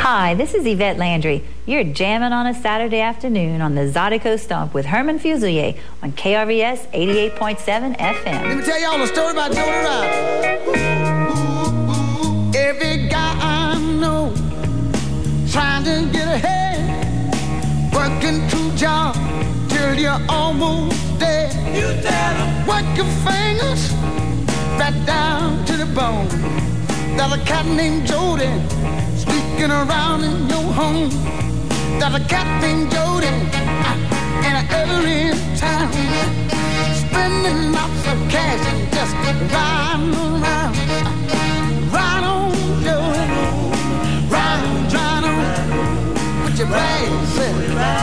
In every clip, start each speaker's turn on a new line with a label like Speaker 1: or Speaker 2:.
Speaker 1: Hi, this is Yvette Landry. You're jamming on a Saturday afternoon on the Zydeco Stump with Herman Fusilier on KRVS 88.7 FM.
Speaker 2: Let me tell y'all a story about Jody Ryder. Every guy I know trying to get ahead, working 2 jobs till you're almost dead. You tell them, work your fingers right down to the bone. There's a cat named Jody sneaking around in your home. There's a cat named Jody in every town, spending lots of cash and just riding around. Ride on, Jody, ride on, put your bags in.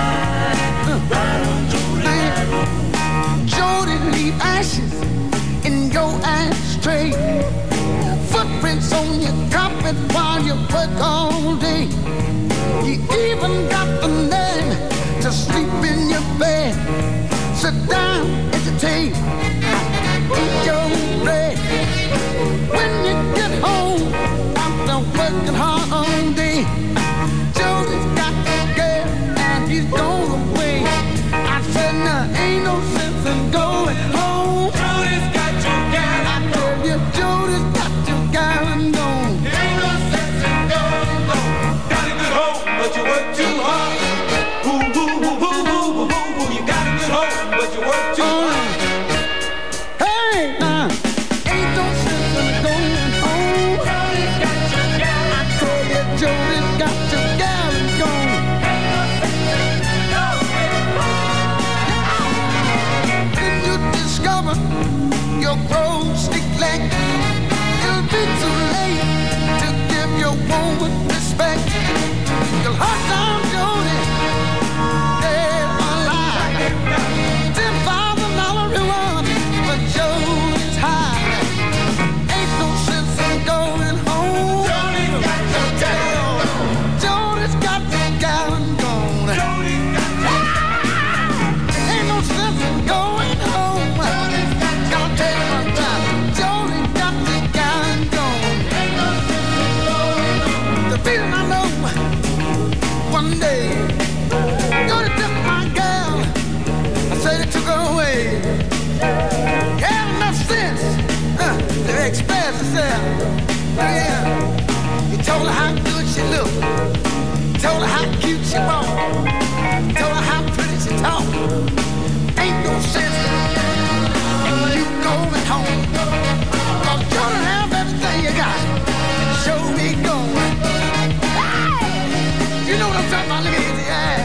Speaker 2: Jody, leave ashes in your ashtray, footprints on your carpet while you work all day. You even got the nerve to sleep in your bed. Sit down at the table, eat your bread. When you get home after working hard all day, Jody's got the girl and he's gone away. I said, nah, ain't no sense in going home. Jody's got your gal. I tell you, Jody's got your gal and gone. Ain't no sense in going home. Got a good home, but you work too hard. Woo, woo, woo, woo, woo, woo, woo. You got a good home, but you work too hard. Hey, nah, ain't no sense in going home. Jody's got your gal. I tell you, Jody's got your gal and gone. Ain't no sense in going home. Then you discover your grown stick leg. It'll be too late to give your woman respect. You'll hunt down Jody, dead or alive. $10,000 reward for Jody's hide. Ain't no sense in going home. Jody's got your gal. Jody's got your gal and gone. Jody's got your ain't no sense in going home. Jody's got your gal. Jody's got your gal and gone. Ain't no sense in going home. The feeling I know, one day Jody took my gal. I said it took her away. Had enough sense to express herself. Yeah. He told her how good she looked. Told her how cute she walked. Told her how pretty she talked. Ain't no sense in you going home. 'Cause you don't have everything you got. Show me going. Hey! You know what I'm talking about? Look at it, yeah.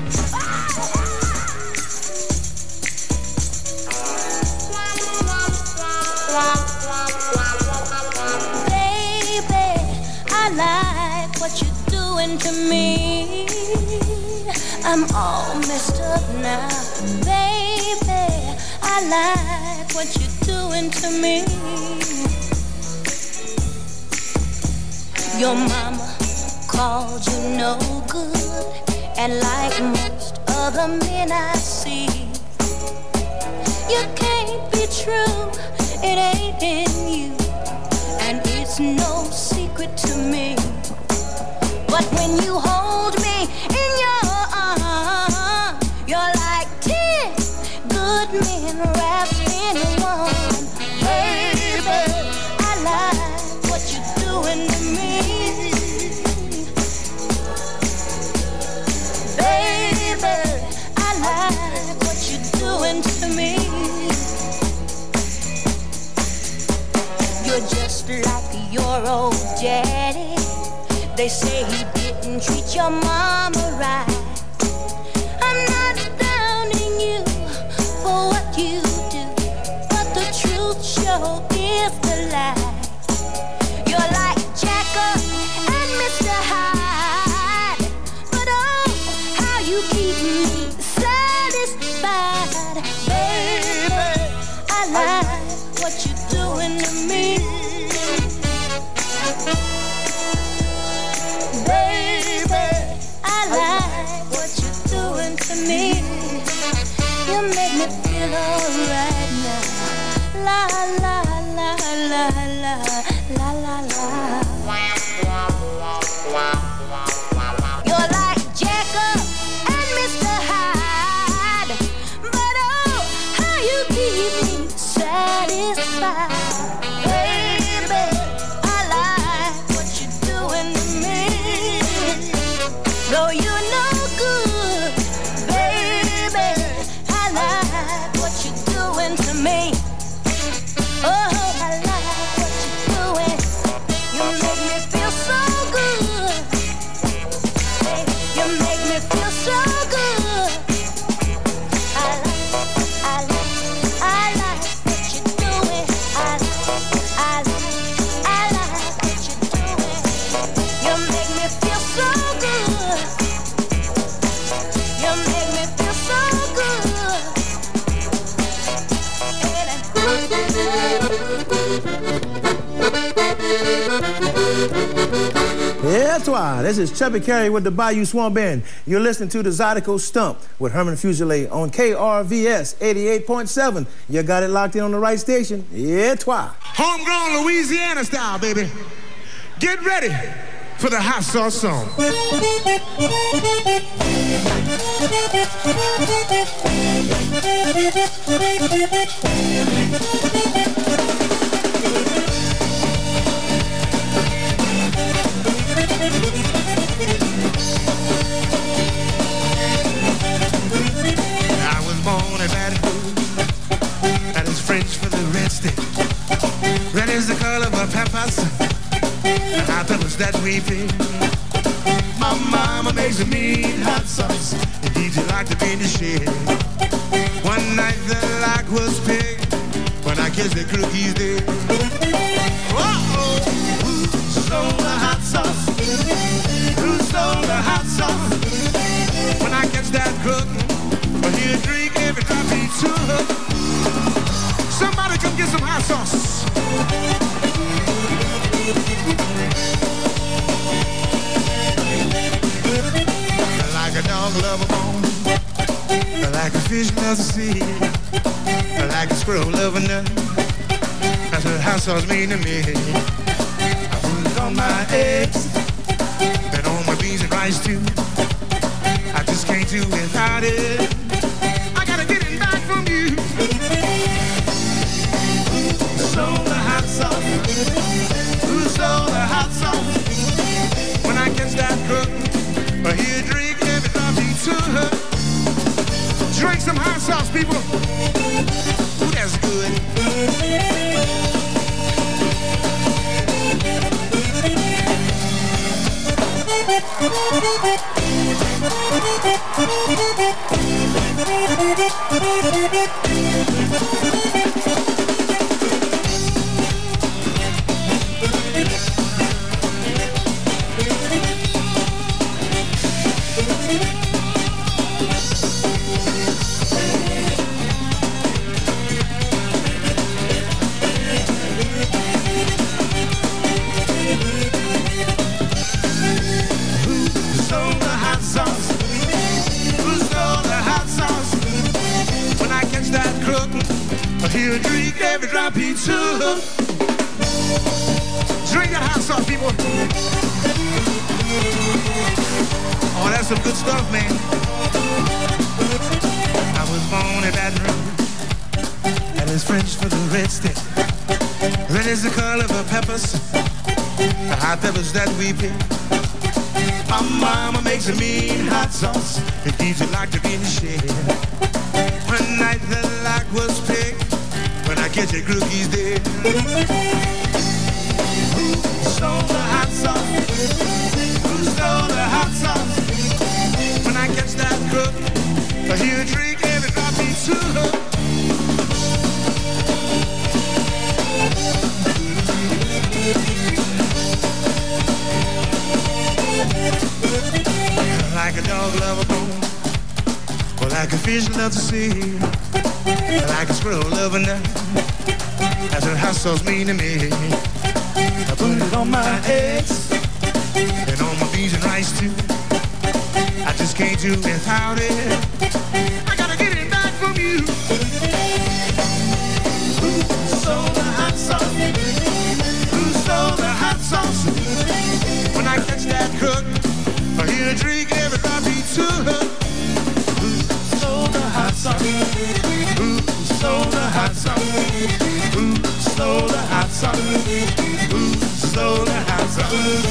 Speaker 3: Baby, I like what you're doing to me. I'm all messed up now. Baby, I like what you're doing to me. Your mama called you no good, and like most other men I see, you can't be true, it ain't in you, and it's no secret to me. But when you hold me in your arms, you're like 10 good men wrapped in one. Baby, I like what you're doing to me. Baby, I like what you're doing to me. You're just like your old daddy. They say he didn't treat your mama right. I'm not downing you for what you do, but the truth sure is the lie. You're like Jacker and Mr. Hyde, but oh, how you keep me satisfied. Baby, I like what you're doing to me. Baby, I like what you're doing to me. You make me feel alright now. La la la la la la la la.
Speaker 4: Twa. This is Chubby Carey with the Bayou Swamp Band. You're listening to the Zydeco Stump with Herman Fuselier on KRVS 88.7. You got it locked in on the right station. Yeah, Twa.
Speaker 5: Homegrown Louisiana style, baby. Get ready for the hot sauce song. I was born in Baton Rouge. That is French for the red stick. Red is the color of peppers. And hot peppers that we pick. My mama makes a mean hot sauce. Indeed, you like to be in the shed. One night the lock was picked. When I kissed the cookies there. Uh-oh. Who stole the hot sauce? Who stole the hot sauce? When I catch that crook, I hear a drink every drop he took. Somebody come get some hot sauce. I like a dog love a bone. I like a fish loves the sea. I like a squirrel love a nut. That's what hot sauce mean to me. I put it on my eggs and on my beans and rice too. I just can't do without it. I gotta get it back from you. Who stole the hot sauce? Who stole the hot sauce? When I catch that crook, I hear a drink every drop he took. Drink some hot sauce, people. Ooh, that's good. He'll drink every drop he took. Drink that hot sauce, people. Oh, that's some good stuff, man. I was born in Baton Rouge. That is French for the red stick. Red is the color of peppers. The hot peppers that we pick. My mama makes a mean hot sauce. It keeps you like to be in the shed. One night the lock was picked. When I catch your cookies there. Who stole the hot sauce? Who stole the hot sauce? When I catch that crook, I hear a drink every drop he took. Like a dog love a bone, or like a fish love to sea. Like a squirrel love a nut. That's what hot sauce mean to me. I put it on my eggs and on my beans and rice too. I just can't do without it. I gotta get it back from you. Who stole the hot sauce? Who stole the hot sauce? When I catch that crook, I hear a drink every drop he took. Who stole the hot sauce? Who stole the hot sauce? Who stole the hot sauce? Who stole the hot sauce?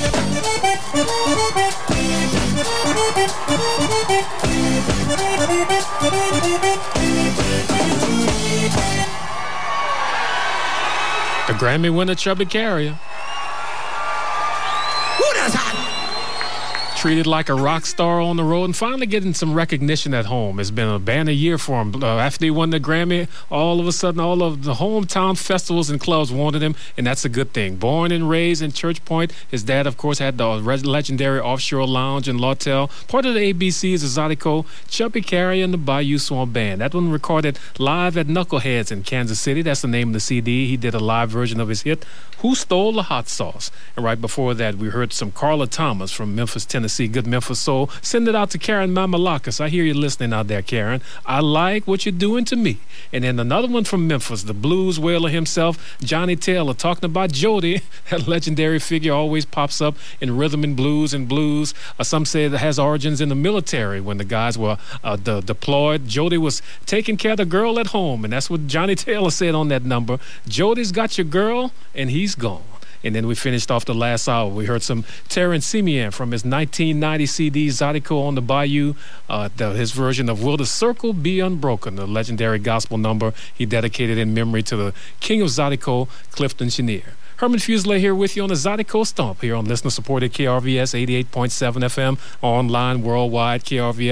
Speaker 6: The Grammy winner Chubby Carrier.
Speaker 5: Who that's hot?
Speaker 6: treated like a rock star on the road and finally getting some recognition at home. It's been a banner year for him. After he won the Grammy, all of a sudden, all of the hometown festivals and clubs wanted him, and that's a good thing. Born and raised in Church Point, his dad, of course, had the legendary Offshore Lounge in Lawtell. Part of the ABC's Zydeco, Chubby Carrier and the Bayou Swamp Band. That one recorded live at Knuckleheads in Kansas City. That's the name of the CD. He did a live version of his hit, Who Stole the Hot Sauce? And right before that, we heard some Carla Thomas from Memphis, Tennessee. Good Memphis soul. Send it out to Karen Mamalakis. I hear you listening out there, Karen. I like what you're doing to me. And then another one from Memphis, the blues wailer himself, Johnny Taylor, talking about Jody. That legendary figure always pops up in rhythm and blues and blues. Some say it has origins in the military when the guys were deployed. Jody was taking care of the girl at home, and that's what Johnny Taylor said on that number. Jody's got your girl, and he's gone. And then we finished off the last hour. We heard some Terrence Simeon from his 1990 CD, Zydeco on the Bayou, his version of Will the Circle Be Unbroken, the legendary gospel number he dedicated in memory to the king of Zydeco, Clifton Chenier. Herman Fuselier here with you on the Zydeco Stomp here on listener-supported KRVS 88.7 FM, online, worldwide,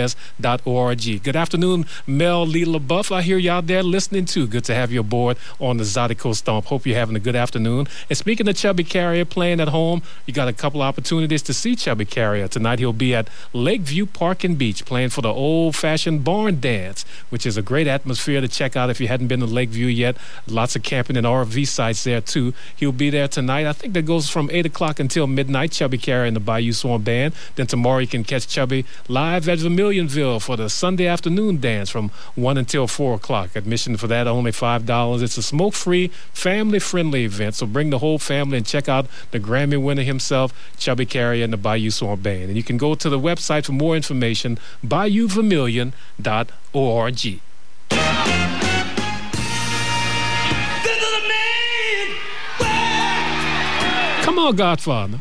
Speaker 6: krvs.org. Good afternoon, Mel Lee LaBeouf. I hear you out there listening too. Good to have you aboard on the Zydeco Stomp. Hope you're having a good afternoon. And speaking of Chubby Carrier playing at home, you got a couple opportunities to see Chubby Carrier. Tonight he'll be at Lakeview Park and Beach playing for the old-fashioned barn dance, which is a great atmosphere to check out if you hadn't been to Lakeview yet. Lots of camping and RV sites there too. He'll be there tonight. I think that goes from 8 o'clock until midnight. Chubby Carrier and the Bayou Swamp Band. Then tomorrow you can catch Chubby live at Vermilionville for the Sunday afternoon dance from 1 until 4 o'clock. Admission for that only $5. It's a smoke-free, family-friendly event, so bring the whole family and check out the Grammy winner himself, Chubby Carrier and the Bayou Swamp Band. And you can go to the website for more information, BayouVermilion.org. Come on, Godfather.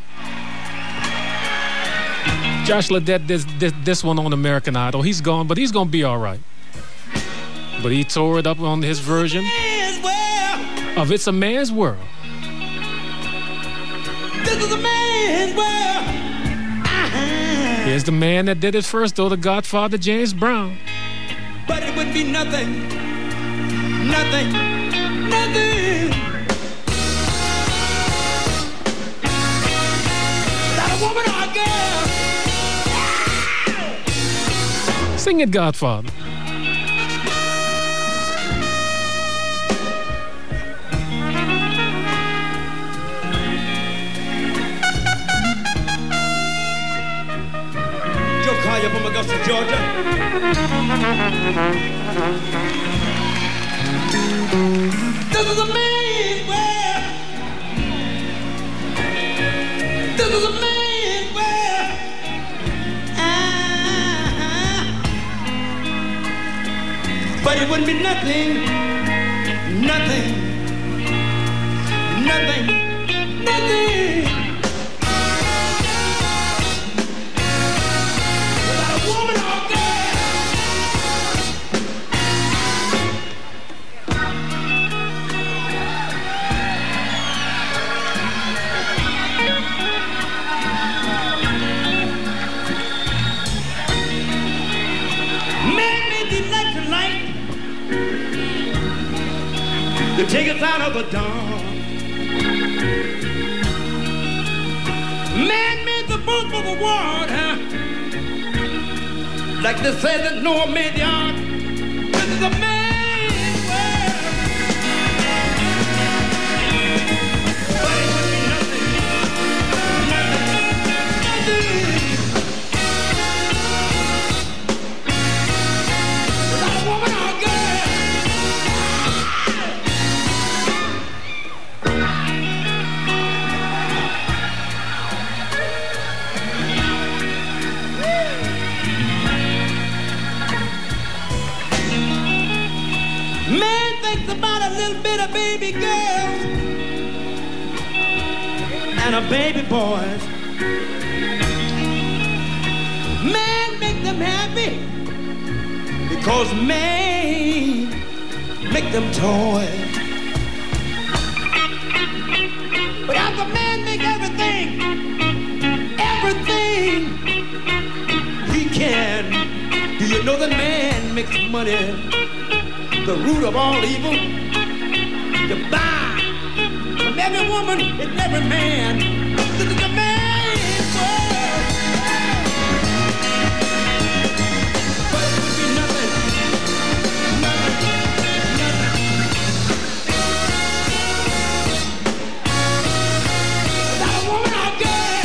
Speaker 6: Josh Ledette did this one on American Idol. He's gone, but he's going to be all right. But he tore it up on his version of It's a Man's World.
Speaker 2: This is a man's world.
Speaker 6: Here's the man that did it first, though, the Godfather, James Brown.
Speaker 2: But it would be nothing. Woman or girl.
Speaker 6: Sing it, Godfather.
Speaker 2: Joe Collier from Augusta, Georgia. This is a man's world. This is a man's world. But it wouldn't be nothing. Without a woman or girl. Man made the electric light to take us out of the dark. Man made the boat for the water, like they said that Noah made the ark. This is a man's world. But it would be nothing. Without a woman or a girl. Man thinks about a little bit of baby girls and a baby boys. Man make them happy because man make them toys. But after man make everything
Speaker 7: know that man makes money the root of all evil. To buy from every woman and every man. This is a man's world. But it would be nothing. Without a woman out there.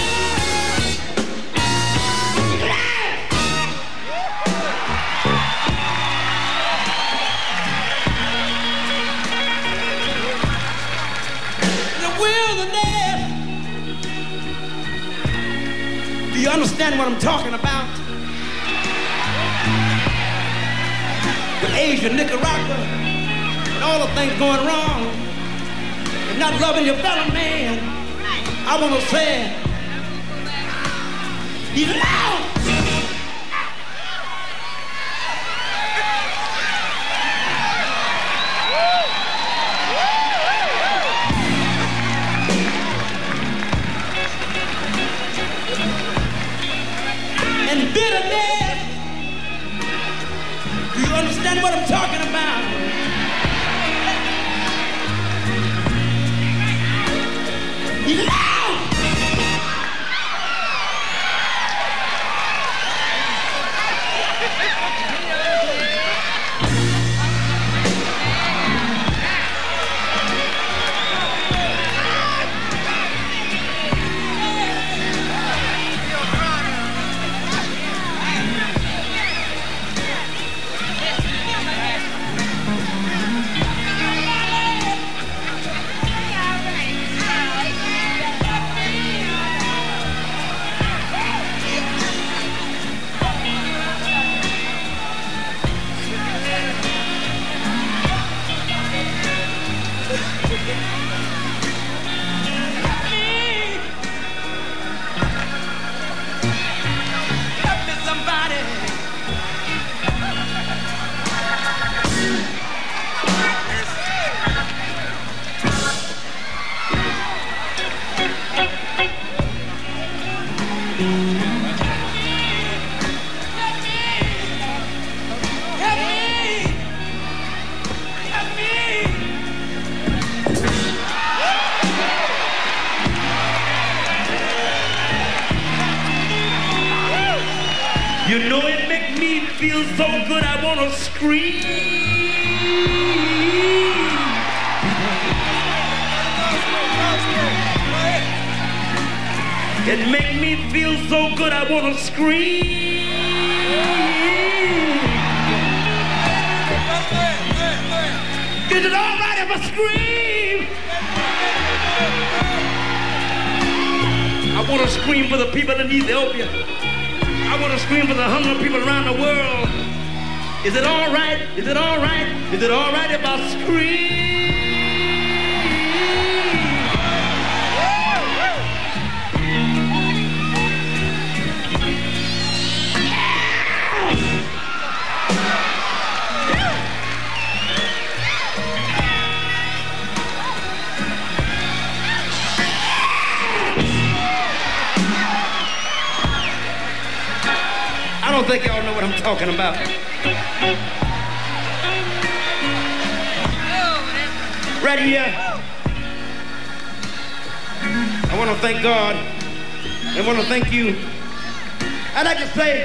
Speaker 7: Do you understand what I'm talking about? With Asia, Nicaragua, and all the things going wrong, and not loving your fellow man, I want to say, he's loud. And bitterness. Do you understand what I'm talking about? He's loud. You know it makes me feel so good I want to scream. It makes me feel so good I want to scream. Is it all right if I scream? I want to scream for the people in Ethiopia. I want to scream for the hungry people around the world. Is it all right? Is it all right? Is it all right if I scream? I don't think y'all know what I'm talking about. Right here, I want to thank God. I want to thank you. I'd like to say,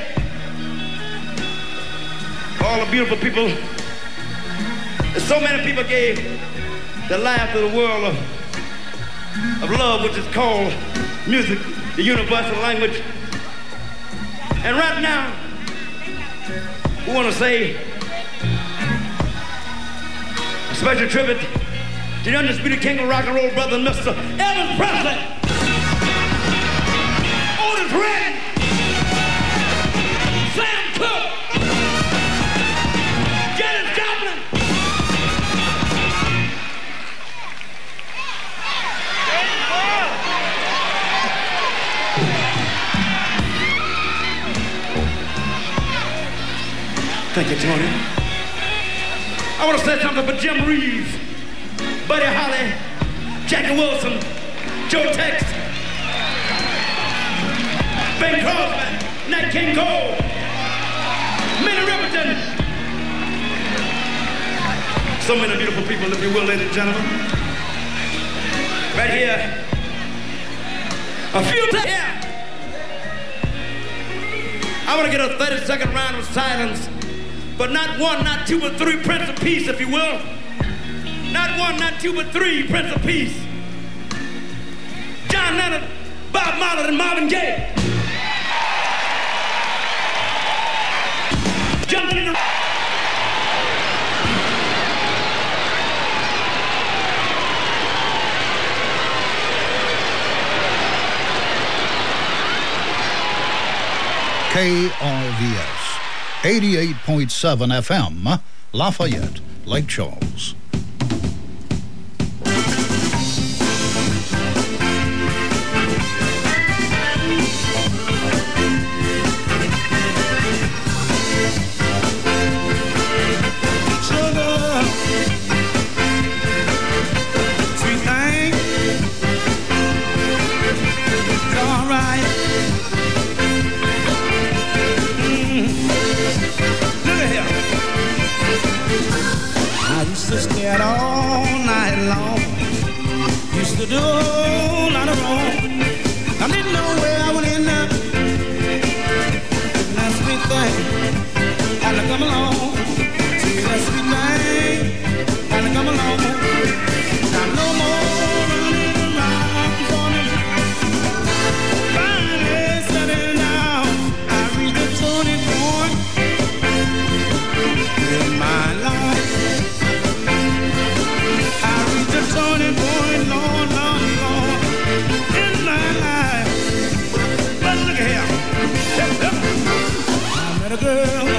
Speaker 7: all the beautiful people, that so many people gave their life to the world of love, which is called music, the universal language. And right now, we want to say a special tribute to the undisputed king of rock and roll, brother, Mr. Elvis Presley. Otis Redding. Sam Cooke. Janis Joplin. Thank you, Tony. I want to say something for Jim Reeves, Buddy Holly, Jackie Wilson, Joe Tex, Ben Crosby, Nat King Cole, Minnie So many beautiful people, if you will, ladies and gentlemen. Right here. A few times here. I want to get a 30-second round of silence, but not one, not two, but three Prince of Peace, if you will. Not one, not two, but three Prince of Peace. John Lennon, Bob Marley, and Marvin Gaye. Jumping in the...
Speaker 8: KRVS 88.7 FM, Lafayette, Lake Charles.
Speaker 2: Used to stay all night long. Used to do a whole lot of wrong. I didn't know where I would end up. That sweet thing had to come along. See, that sweet thing had to come along. Now no more running around for me. Finally setting down, I reached a turning point in my life. Turning point, Lord, Lord, Lord, in my life. But look here, I met a girl.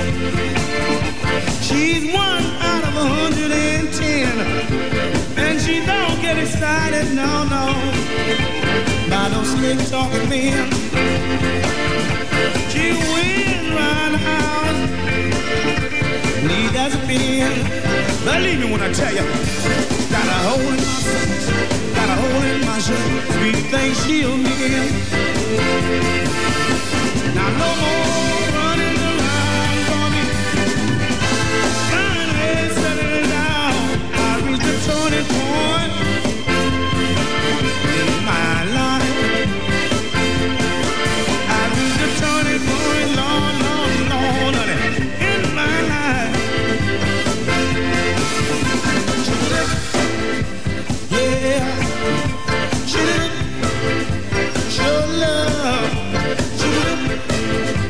Speaker 2: She's 1 out of 110, and she don't get excited, no, by those slick talking men. She wins round the house, neat as a pin. Believe me when I tell you. Got a hole in my socks, got a hole in my shirt. Sweet thing she'll give. Now no more running around for me. Finally setting down, I reached the turning point in my life. I reached the turning point, Lord, Lord, Lord, honey, in my life. Yeah, she did, show love, she did.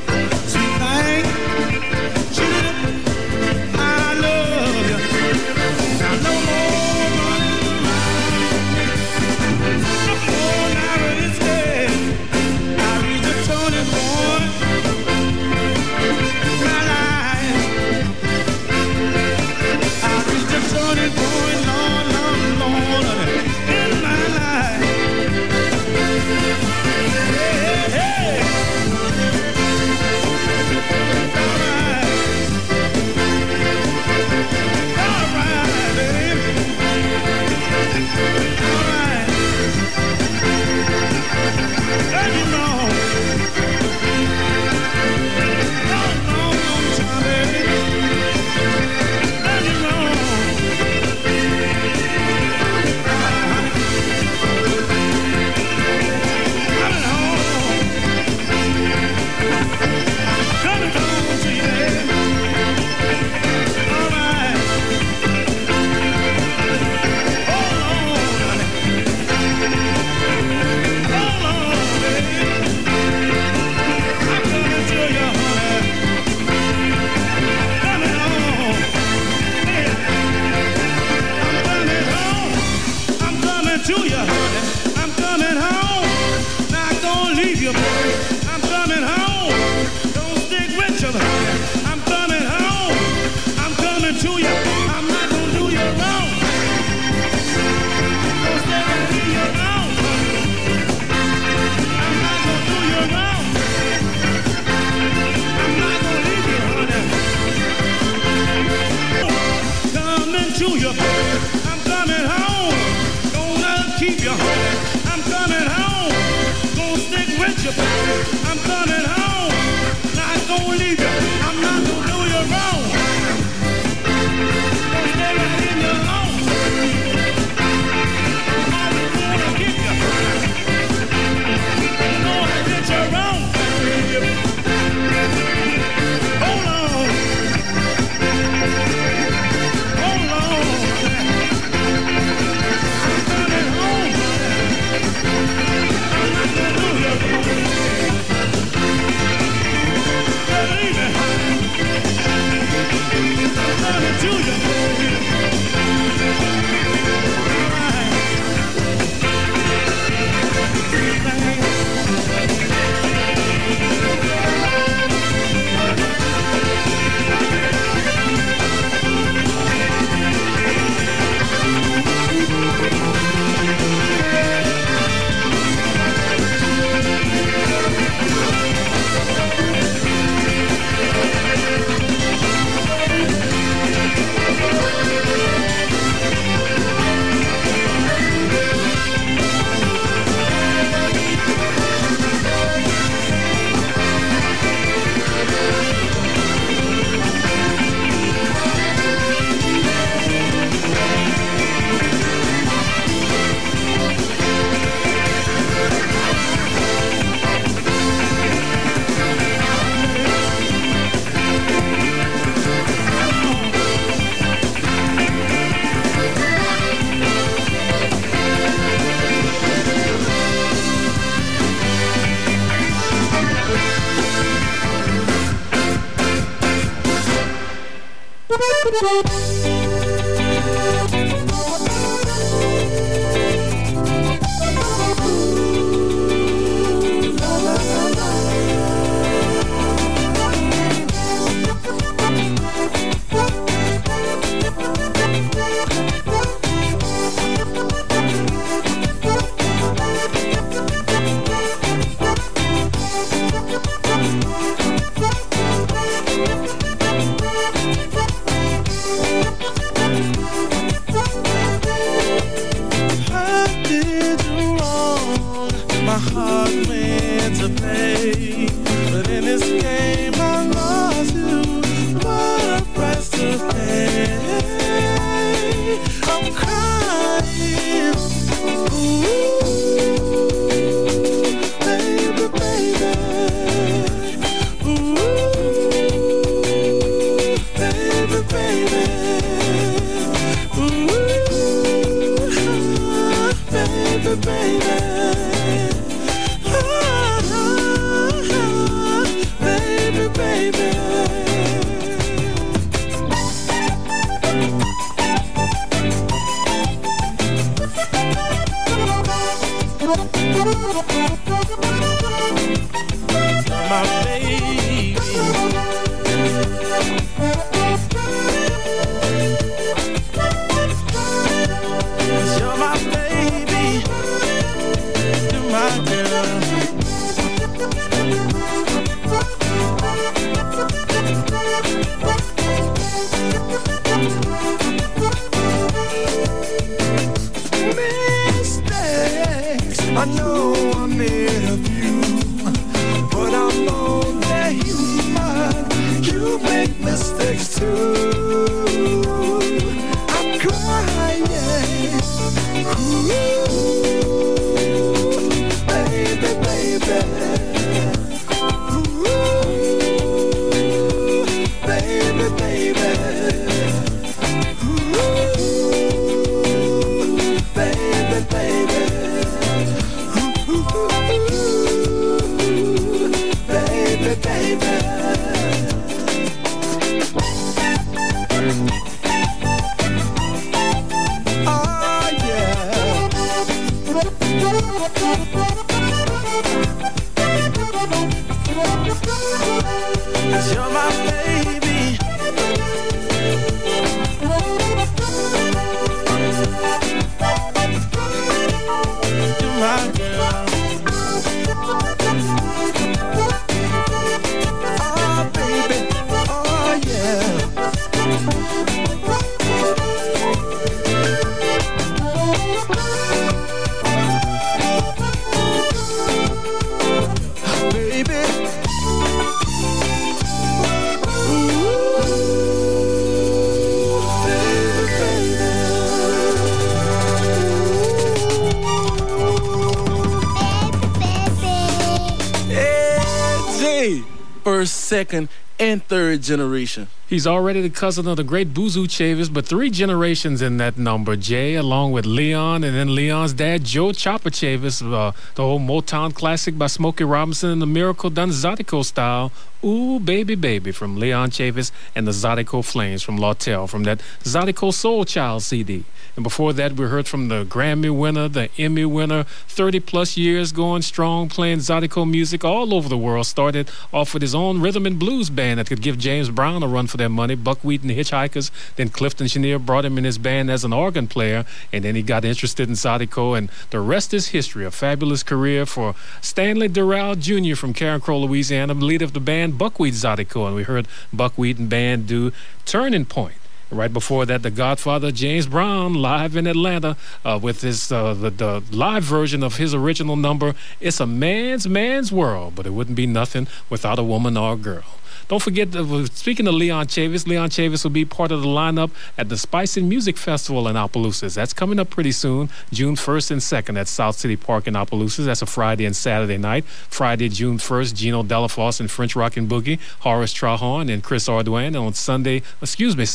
Speaker 9: Second and third generation.
Speaker 6: He's already the cousin of the great Boozoo Chavis, but 3 generations in that number. Jay, along with Leon, and then Leon's dad, Joe Chopper Chavis, the whole Motown classic by Smokey Robinson and the Miracle done Zydeco style. Ooh, Baby Baby from Leon Chavis and the Zydeco Flames from Lawtell from that Zydeco Soul Child CD. And before that, we heard from the Grammy winner, the Emmy winner, 30-plus years going strong, playing Zydeco music all over the world. Started off with his own rhythm and blues band that could give James Brown a run for their money, Buckwheat and the Hitchhikers. Then Clifton Chenier brought him in his band as an organ player, and then he got interested in Zydeco, and the rest is history. A fabulous career for Stanley Durrell Jr. from Carencro, Louisiana, leader of the band Buckwheat Zydeco, and we heard Buckwheat and band do Turning Point. Right before that, the Godfather James Brown live in Atlanta with his the live version of his original number, It's a Man's World, but it wouldn't be nothing without a woman or a girl. Don't forget, speaking of Leon Chavis will be part of the lineup at the Spice and Music Festival in Opelousas. That's coming up pretty soon, June 1st and 2nd at South City Park in Opelousas. That's a Friday and Saturday night. Friday, June 1st, Gino Delafosse and French Rockin' Boogie, Horace Trahorn and Chris Ardwin. And on Saturday,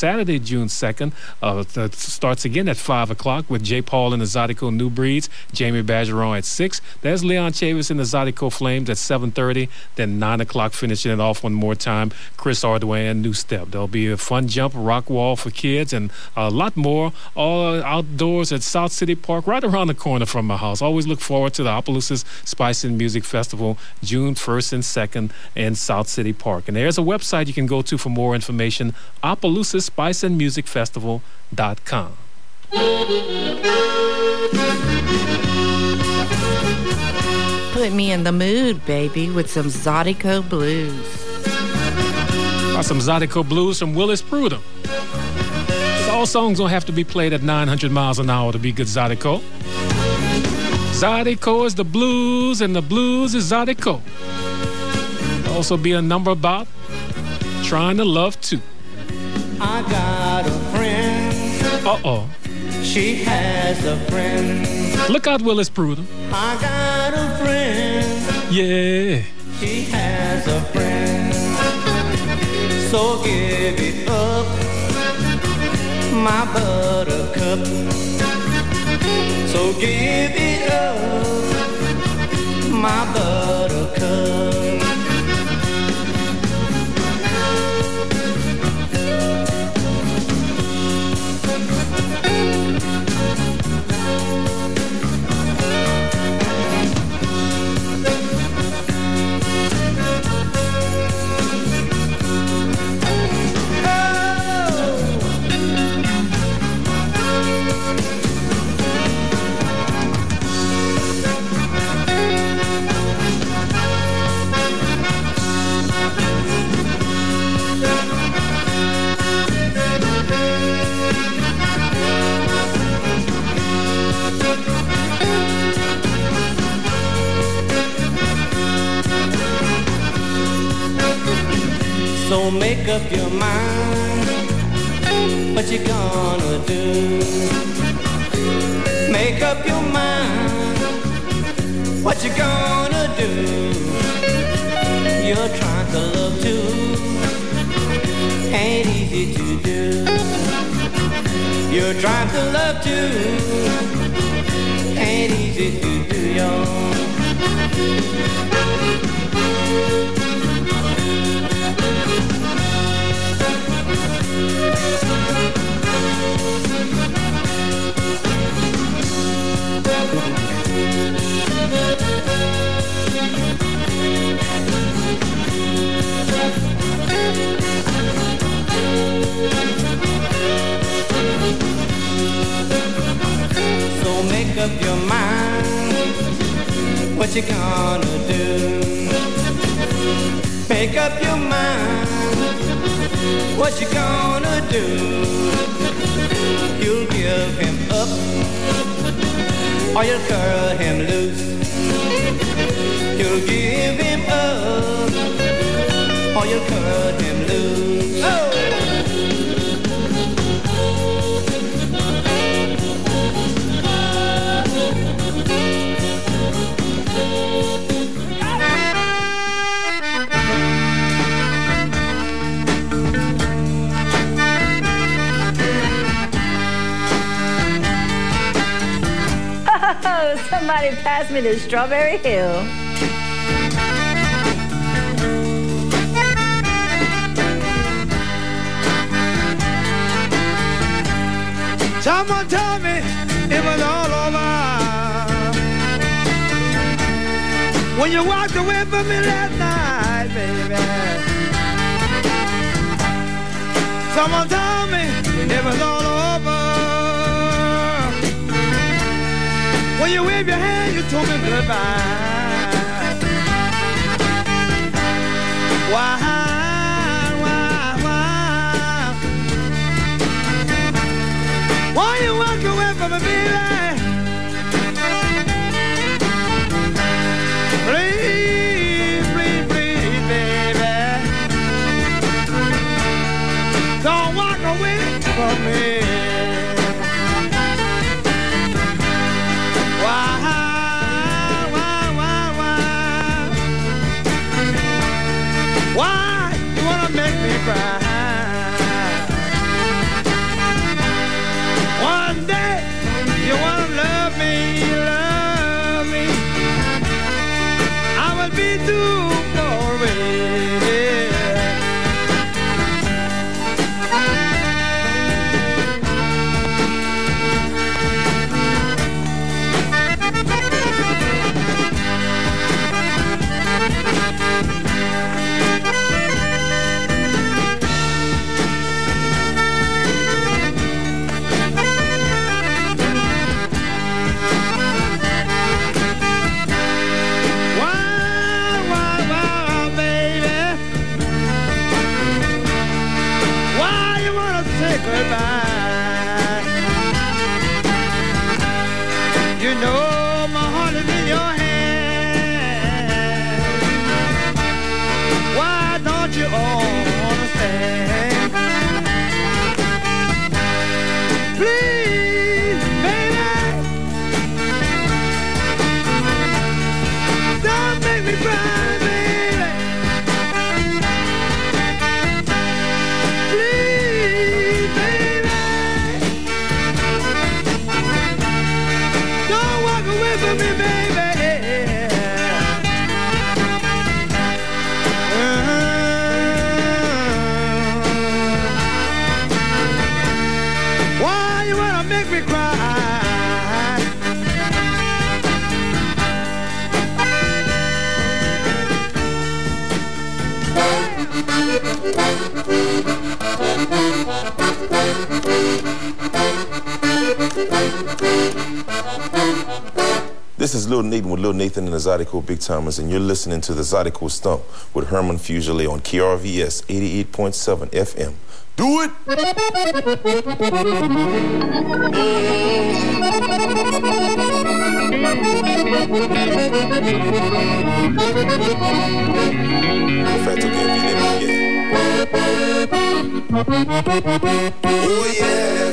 Speaker 6: June 2nd. It starts again at 5 o'clock with J. Paul and the Zydeco New Breeds, Jamie Bergeron at 6. There's Leon Chavis and the Zydeco Flames at 7:30. Then 9 o'clock, finishing it off one more time, Chris Ordway and New Step. There'll be a fun jump, rock wall for kids, and a lot more, all outdoors at South City Park, right around the corner from my house. Always look forward to the Opelousas Spice and Music Festival, June 1st and 2nd in South City Park. And there's a website you can go to for more information, OpelousasSpiceandMusicFestival.com.
Speaker 10: Put me in the mood, baby, with some Zydeco blues.
Speaker 6: Some Zydeco blues from Willis Prudhomme. All songs don't have to be played at 900 miles an hour to be good Zydeco. Zydeco is the blues, and the blues is Zydeco. There'll also be a number about trying to love too.
Speaker 11: I got a friend.
Speaker 6: Uh-oh.
Speaker 11: She has a friend.
Speaker 6: Look out, Willis Prudhomme.
Speaker 11: I got a friend.
Speaker 6: Yeah.
Speaker 11: She has a friend. So give it up, my buttercup. So give it up, my buttercup. So make up your mind what you gonna do. Make up your mind what you gonna do. You're trying to love too, ain't easy to do. You're trying to love too, ain't easy to do, y'all. So make up your mind what you gonna do. Make up your mind what you gonna do. You'll give him up or you'll curl him loose. You'll give him up or you'll curl him loose. Oh!
Speaker 1: Oh, somebody pass me the Strawberry Hill.
Speaker 2: Someone told me it was all over when you walked away from me last night, baby. Someone told me it was all over when you waved your hand, you told me goodbye. Why? Why you walk away from me, baby? Please, please, please, baby. Don't walk away from me. Why you wanna make me cry? understand. Please, baby, don't make me cry, baby. Please, baby, don't walk away from me, baby. Why you wanna make me cry?
Speaker 12: This is Lil Nathan with Lil Nathan and the Zydeco Big Timers, and you're listening to the Zydeco Stump with Herman Fuselier on KRVS 88.7 FM. Do it! Fato che vi oh yeah!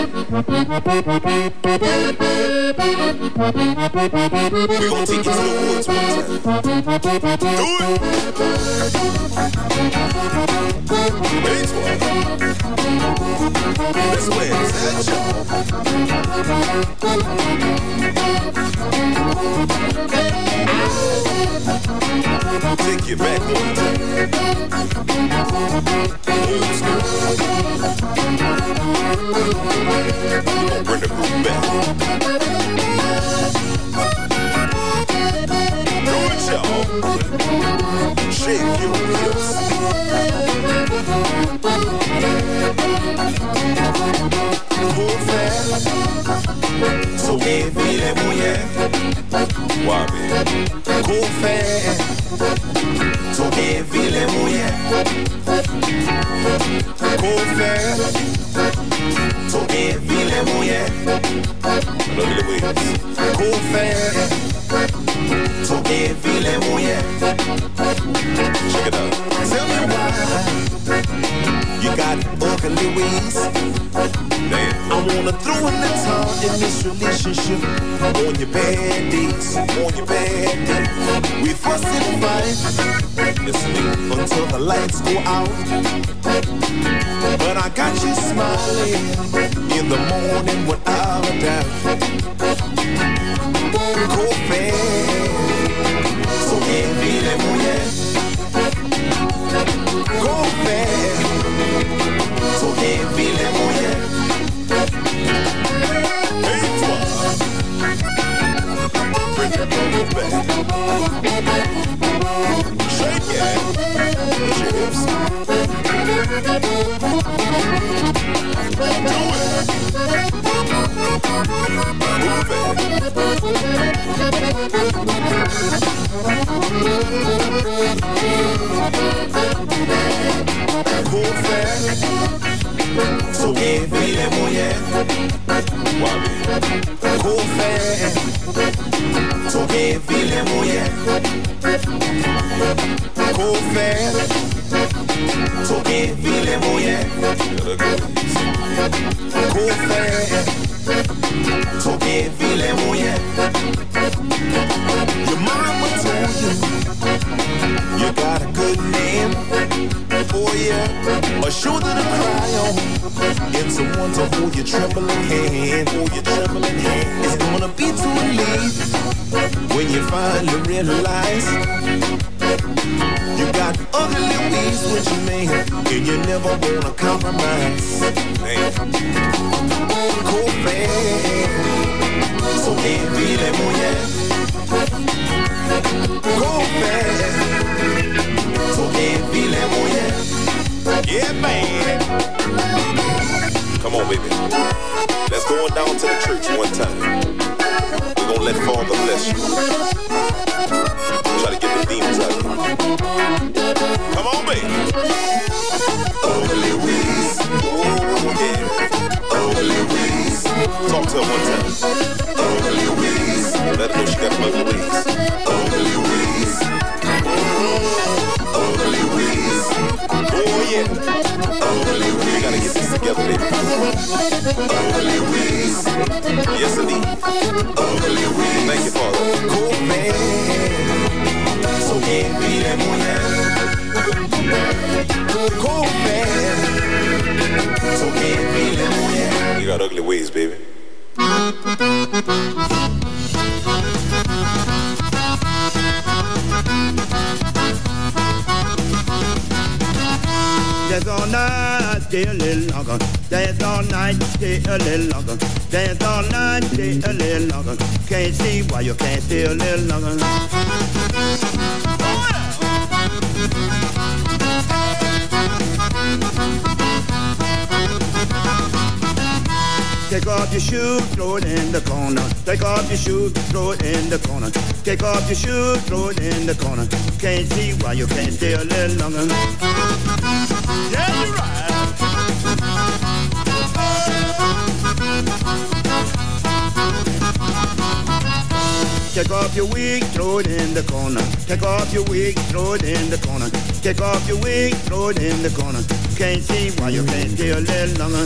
Speaker 12: We gon' take you to the woods one time. Do it! Hey, this way is that take you back one time. Old school. Gonna bring the group back. Do it, y'all. Shake your hips. Move fast. So que vile mujer. Wabi. Go fast. So que vile mujer. Go fast. So que vile mujer. Another way. Go fast. So que vile mujer. Check it out. Tell me why you got ugly ways. Damn. I wanna throw in the towel in this relationship. On your bad days, on your bad days. We fuss and fight, listening until the lights go out. But I got you smiling in the morning without a doubt. Go fast, so que vile mujer. Go fast, so que vile mujer. Hey, toi. Bring your booty back. Shake it. Put your hips. Do it. Move it. Go fast. So que vile mujer. Wabi. Go fast. So que vile mujer. Go fast. So que vile mujer. Go fast. So que vile mujer. Your mama told you you got a good name. Oh yeah, a shoulder to cry on, and someone to hold your trembling hand. Hold your trembling hand. It's gonna be too late when you finally realize you got ugly ways with your man, and you never wanna compromise. Go fast, so can't be that mujer. Go fast, so can't be that mujer. Yeah, man. Come on, baby. Let's go on down to the church one time. We're gonna let Father bless you. Try to get the demons out of you. Come on, baby. Ugly ways. Oh, yeah. Ugly ways. Talk to her one time. Ugly ways. Let her know she got ugly ways. Ugly ways. Ugly ways. yet? Ugly Wiz. We gotta get this together, baby. Ugly Wiz. Yes, indeed. Ugly Wiz. Thank you, Father. Cool man. So bien, bien, mujer. Cool man. So bien, bien, mujer. You got ugly ways, baby.
Speaker 2: Dance all night, stay a little longer. Dance all night, stay a little longer. Dance all night, stay a little longer. Can't see why you can't stay a little longer. Take off your shoes, throw it in the corner. Take off your shoes, throw it in the corner. Take off your shoes, throw it in the corner. Can't see why you can't stay a little longer. Yeah, you're right. Take off your wig, throw it in the corner. Take off your wig, throw it in the corner. Take off your wig, throw it in the corner. Can't see why you can't stay a little longer.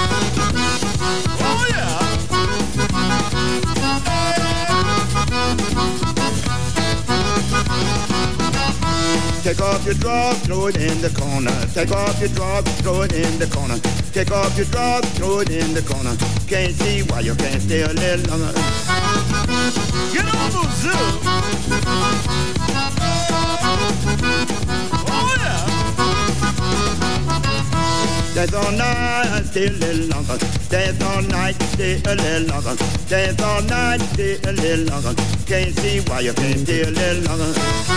Speaker 2: Oh yeah. Take off your drawers, throw it in the corner. Take off your drawers, throw it in the corner. Take off your drawers, throw it in the corner. Can't see why you can't stay a little longer. Get on the zoo. Oh yeah. Dance all night, stay a little longer. Dance all night, stay a little longer. Dance all night, stay a little longer. Can't see why you can't stay a little longer.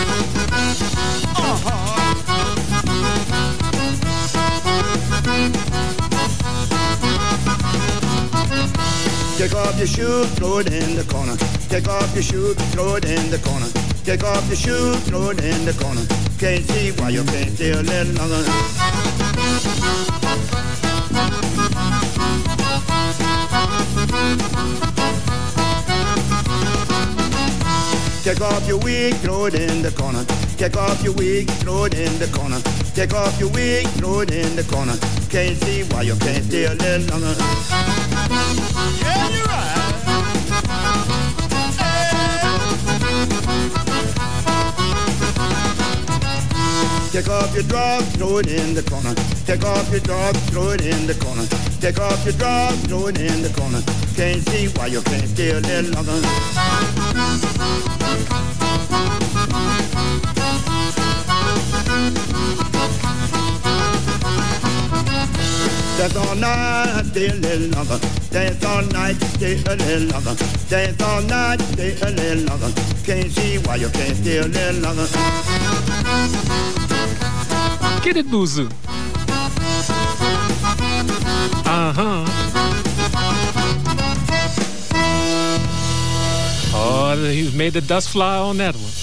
Speaker 2: Take off your shoes, throw it in the corner. Take off your shoes, throw it in the corner. Take off your shoes, throw it in the corner. Can't see why you can't stay a little longer. Take off your wig, throw it in the corner. Take off your wig, throw it in the corner. Take off your wig, throw it in the corner. Can't see why you can't stay a little longer. Yeah, you're right. Take off your drawers, throw it in the corner. Take off your drawers, throw it in the corner. Take off your drawers, throw it in the corner. Can't see why you can't stay a little longer. Dance all night, stay a little longer. Dance all night, stay a little longer. Dance all night, stay a little longer. Can't see why you can't stay a little longer.
Speaker 6: Get it, Boozoo. Oh, he made the dust fly on that one.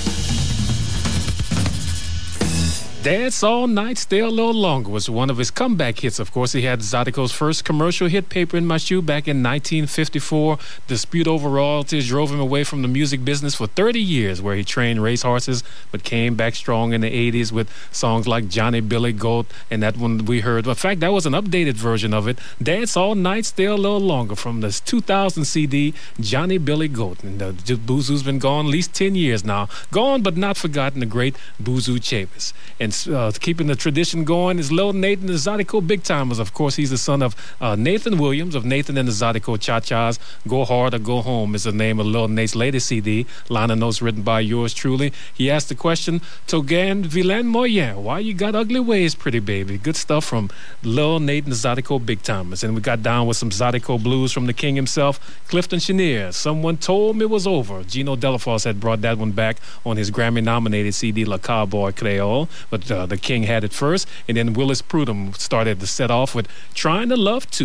Speaker 6: Dance All Night, Stay a Little Longer was one of his comeback hits. Of course, he had Zydeco's first commercial hit, Paper in My Shoe, back in 1954. Dispute over royalties drove him away from the music business for 30 years, where he trained race horses, but came back strong in the 80s with songs like Johnny Billy Goat, and that one we heard. In fact, that was an updated version of it, Dance All Night, Stay a Little Longer, from this 2000 CD, Johnny Billy Goat. And Boozoo's been gone at least 10 years now. Gone but not forgotten, the great Boozoo Chavis. And keeping the tradition going is Lil Nathan, the Zydeco Big Timers. Of course, he's the son of Nathan Williams of Nathan and the Zydeco Cha-Chas. Go Hard or Go Home is the name of Lil Nate's latest CD. Liner notes written by yours truly. He asked the question, Togan Vilain Moyen, why you got ugly ways, pretty baby? Good stuff from Lil Nate and the Zydeco Big Timers. And we got down with some Zydeco blues from the king himself, Clifton Chenier. Someone Told Me It Was Over. Gino Delafosse had brought that one back on his Grammy-nominated CD, La Cowboy Creole. But the king had it first, and then Willis Prudhomme started to set off with Trying to Love Too.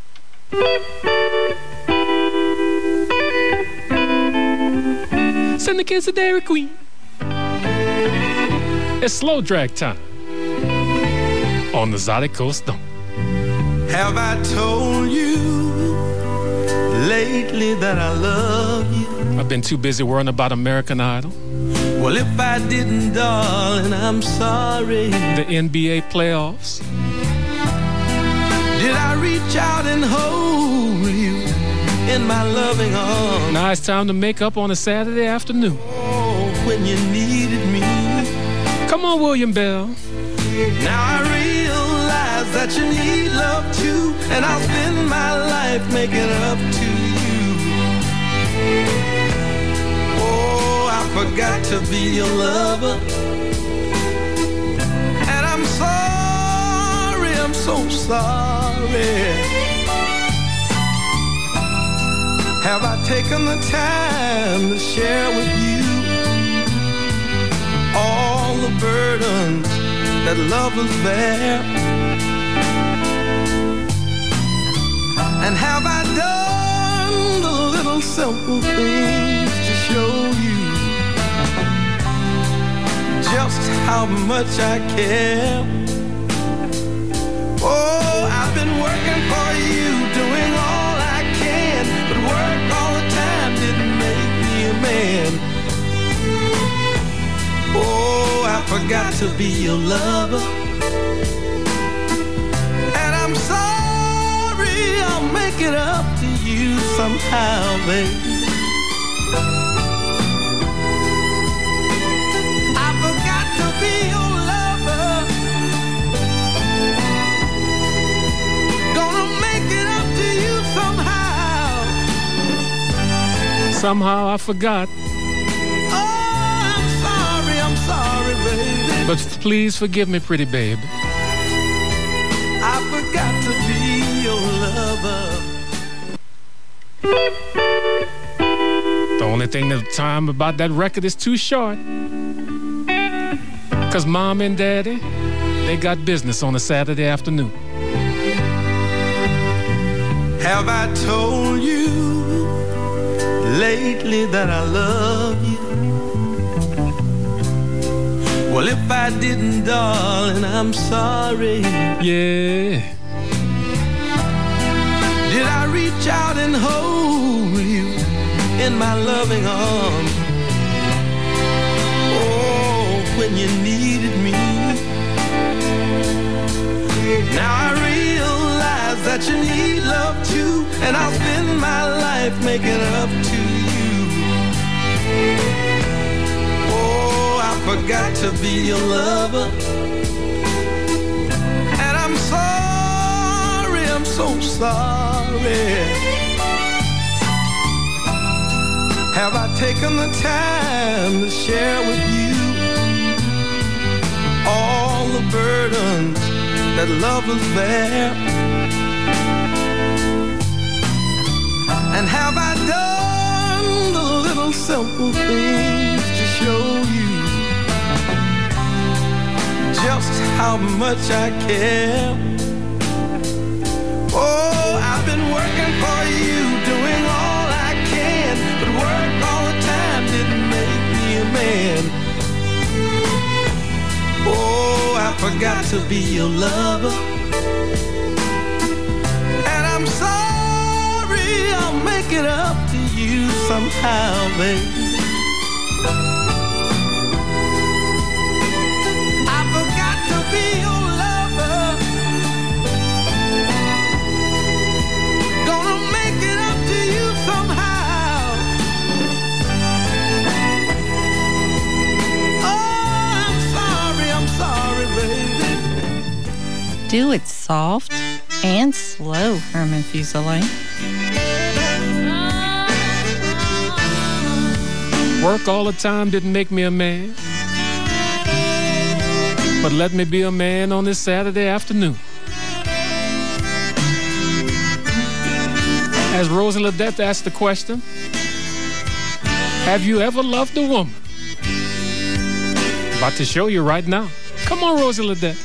Speaker 6: Send the kids to Dairy Queen. It's slow drag time on the Zydeco Stomp.
Speaker 5: Have I told you lately that I love you?
Speaker 6: I've been too busy worrying about American Idol.
Speaker 11: Well, if I didn't, darling, I'm sorry.
Speaker 6: The NBA playoffs.
Speaker 11: Did I reach out and hold you in my loving arms?
Speaker 6: Now it's time to make up on a Saturday afternoon.
Speaker 11: Oh, when you needed me.
Speaker 6: Come on, William Bell.
Speaker 11: Now I realize that you need love too, and I'll spend my life making up to you. Oh, I forgot to be your lover, and I'm sorry, I'm so sorry. Have I taken the time to share with you all the burdens that lovers bear? And have I done the little simple things to show you just how much I care? Oh, I've been working for you, doing all I can, but work all the time didn't make me a man. Oh, I forgot to be your lover, and I'm sorry, I'll make it up to you somehow, baby. I forgot to be your lover, gonna make it up to you somehow.
Speaker 6: Somehow I forgot.
Speaker 11: Sorry, baby.
Speaker 6: But please forgive me, pretty babe.
Speaker 11: I forgot to be your lover.
Speaker 6: The only thing the time about that record is too short. 'Cause mom and daddy, they got business on a Saturday afternoon.
Speaker 11: Have I told you lately that I love you? Well, if I didn't, darling, I'm sorry.
Speaker 6: Yeah.
Speaker 11: Did I reach out and hold you in my loving arms? Oh, when you needed me. Now I realize that you need love too, and I'll spend my life making up to you. I forgot to be your lover, and I'm sorry, I'm so sorry. Have I taken the time to share with you all the burdens that lovers bear? And have I done the little simple things to show you just how much I care? Oh, I've been working for you, doing all I can, but work all the time didn't make me a man. Oh, I forgot to be your lover, and I'm sorry, I'll make it up to you somehow, baby. Be your lover, gonna make it up to you somehow. Oh, I'm sorry, baby.
Speaker 10: Do it soft and slow, Herman Fuselier.
Speaker 6: Work all the time didn't make me a man. But let me be a man on this Saturday afternoon. As Rosie Ledette asked the question, have you ever loved a woman? About to show you right now. Come on, Rosie Ledette.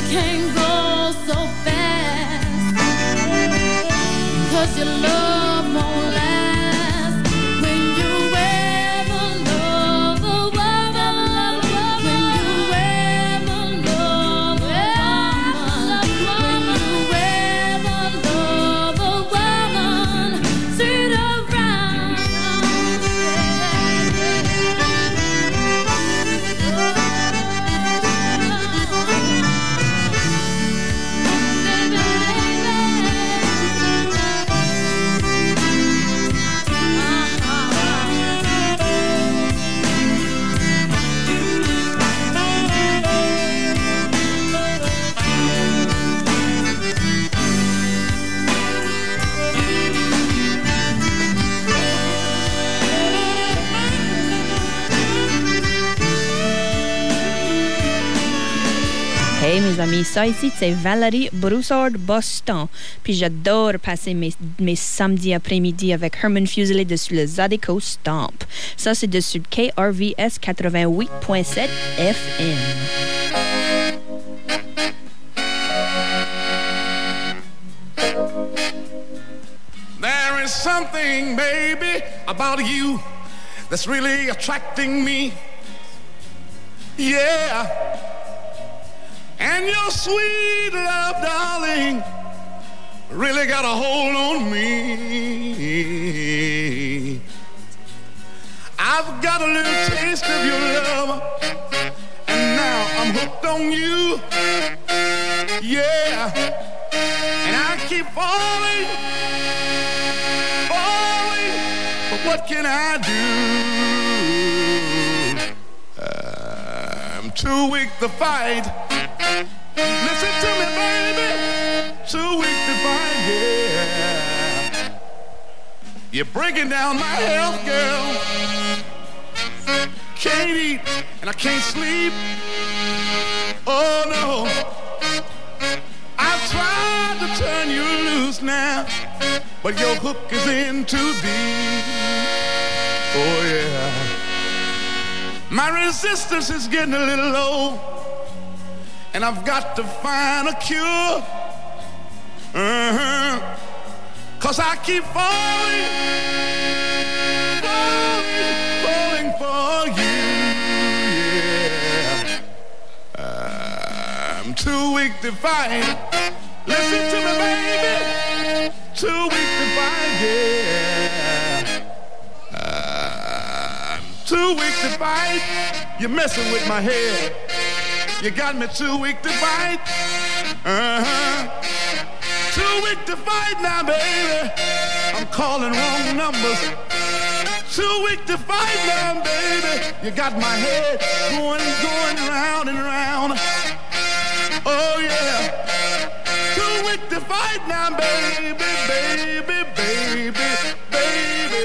Speaker 13: can't go so fast, 'cause your love won't last. When you ever love a woman, when you ever love a woman, when you ever love a woman, sit around.
Speaker 14: Hey mes amis, ça ici c'est Valérie Broussard-Boston. Puis j'adore passer mes samedis après-midi avec Herman Fuselier dessus le Zydeco Stomp. Ça c'est dessus KRVS 88.7 FM.
Speaker 11: There is something, baby, about you that's really attracting me. Yeah. And your sweet love, darling, really got a hold on me. I've got a little taste of your love, and now I'm hooked on you. Yeah. And I keep falling, but what can I do? I'm too weak to fight. Listen to me, baby. Too weak to fight, yeah. You're breaking down my health, girl. Can't eat and I can't sleep. Oh no. I've tried to turn you loose now, but your hook is in too deep. Oh yeah. My resistance is getting a little low, and I've got to find a cure. 'Cause I keep falling for you. Yeah. I'm too weak to fight. Listen to me, baby. Too weak to fight, yeah. I'm too weak to fight. You're messing with my head. You got me too weak to fight. Too weak to fight now, baby. I'm calling wrong numbers. Too weak to fight now, baby. You got my head going round and round. Oh yeah. Too weak to fight now, baby, baby, baby, baby.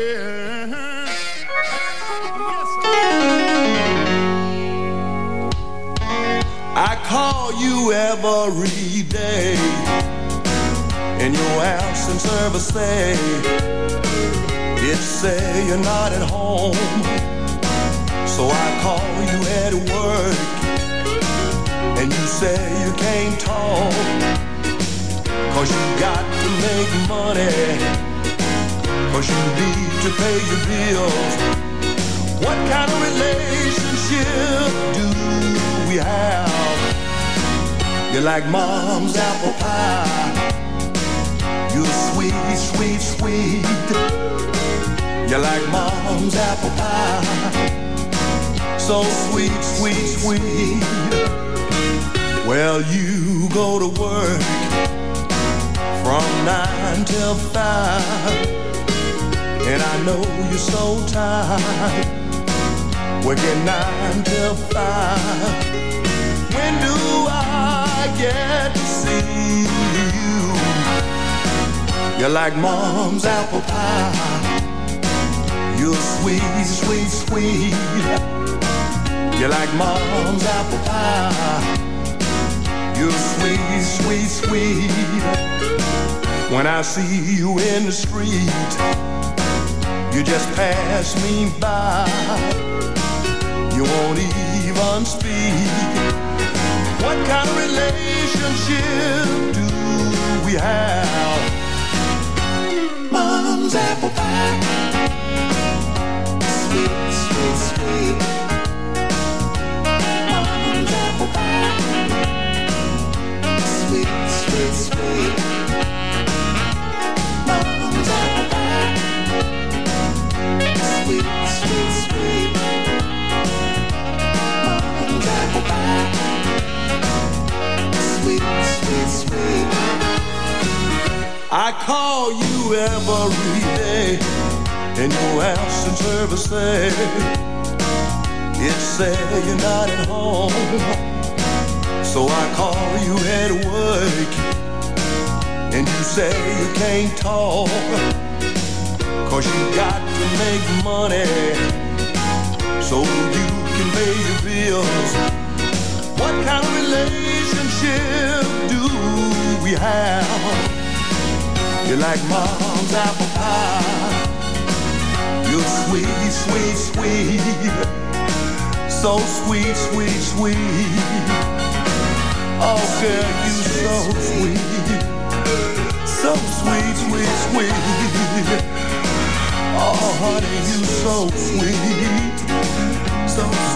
Speaker 12: I call you every day. In your absence, service say, it say you're not at home. So I call you at work, and you say you can't talk, 'cause you got to make money, 'cause you need to pay your bills. What kind of relationship do we have? You're like mom's apple pie. You're sweet, sweet, sweet. You're like mom's apple pie. So sweet, sweet, sweet. Well, you go to work from 9 till 5, and I know you're so tired, working 9 till 5. When do I get to see you? You're like mom's apple pie. You're sweet, sweet, sweet. You're like mom's apple pie. You're sweet, sweet, sweet. When I see you in the street, you just pass me by. You won't even speak.
Speaker 11: What kind of relationship do we have? Mom's apple pie, sweet, sweet, sweet. Mom's apple pie, sweet, sweet, sweet. Mom's apple pie, sweet, sweet, sweet. Mom's apple pie, sweet, sweet, sweet. I call you every day, and your absence ever say, it's say you're not at home. So I call you at work, and you say you can't talk, 'cause you got to make money so you can pay your bills. What kind of relationship do we have? You're like mom's apple pie. You're sweet, sweet, sweet. So sweet, sweet, sweet. Oh, girl, you so sweet. So sweet, sweet, sweet. Oh, honey, you so sweet. So